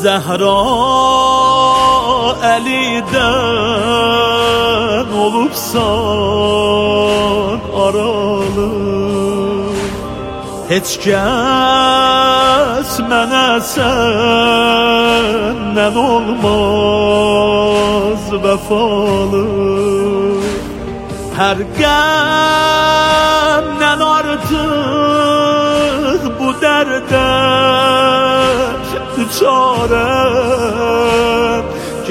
Zəhra əlidən olubsan aralı, heç kəs mənə səndən olmaz vəfalı. Hər qəmdən artıq bu dərdə düçarəm,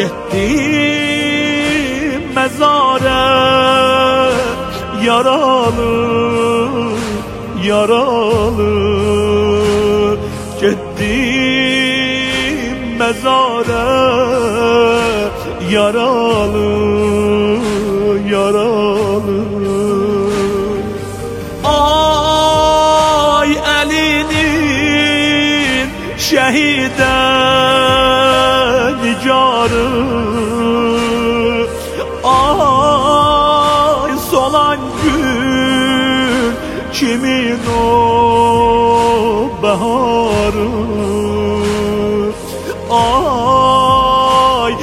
getdim məzarət yaralı, yaralı. Getdim məzarət yaralı, yaralı. Ay əlinin şəhidə nigarı, ay solan gün kimin o bəharı. Ay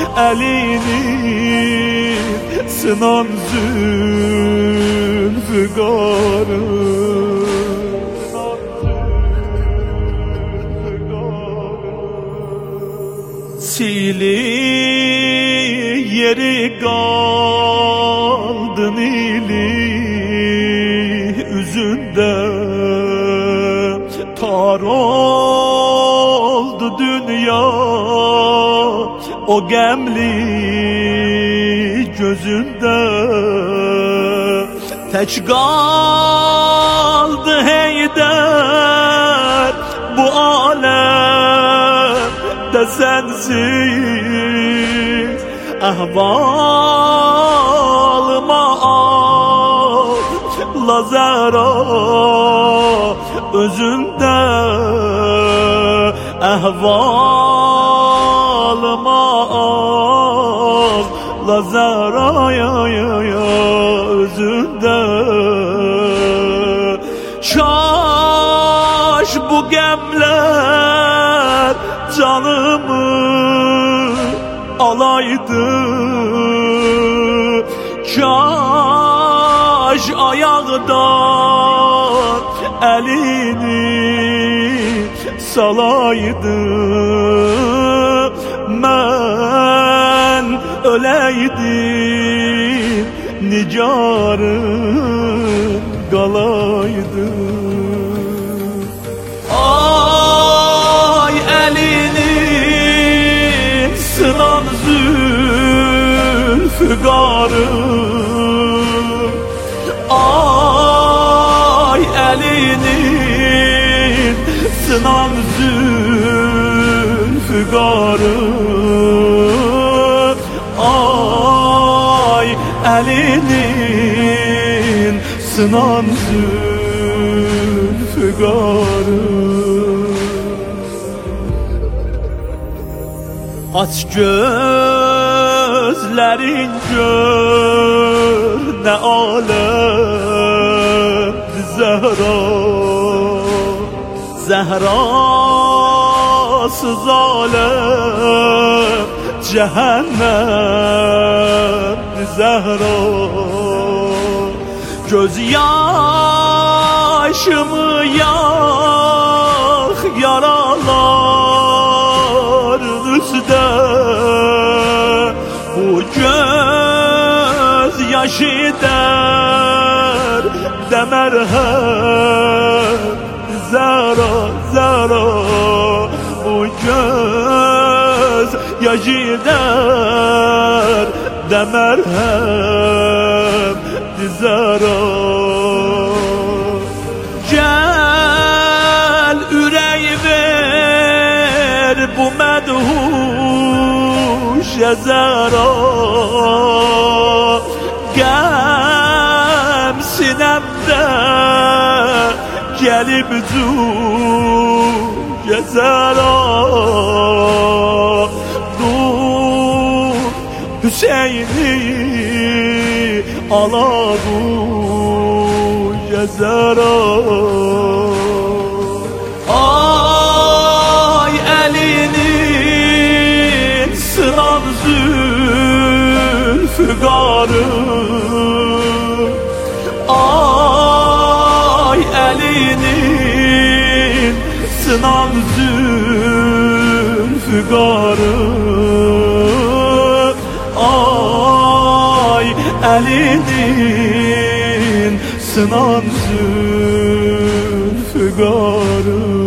əlinin sınan zülfü qarı, sili yeri qaldın ili üzündə, tar oldu dünya o qəmli gözündə. Tək qaldı Heydər bu aləmdə sənsiz, əhvalıma ağla Zəhra özündə, əhvalıma ağla Zəhra özündə. Kaş bu qəmlər canımı alaydı, kaş ayağdan əlini salaydı, mən öləydim nigarın qalaydı. Ay əlinin sınan zülfü qarı, ay əlinin sınan zülfü qarı, ay əlinin sınan zülfü qarı. Aç gözlərin gör nə aləmdir Zəhra, Zəhrasız aləm cəhənnəmdir Zəhra. Göz yaşımı yax yaraların üstə, bu göz yaşı der də mərhəm Zəhra, Zəhra. Bu göz yaşı der də mərhəm Zəhra. Gəl ürək ver bu mədhuşə Zəhra, qəm sinəmdə gəlib cücə Zəhra. Dur Hüseyni alabu Zəhra. Ay əlinin fügarı. Ay elinin sınan zülfügarı. Ay elinin sınan zülfügarı.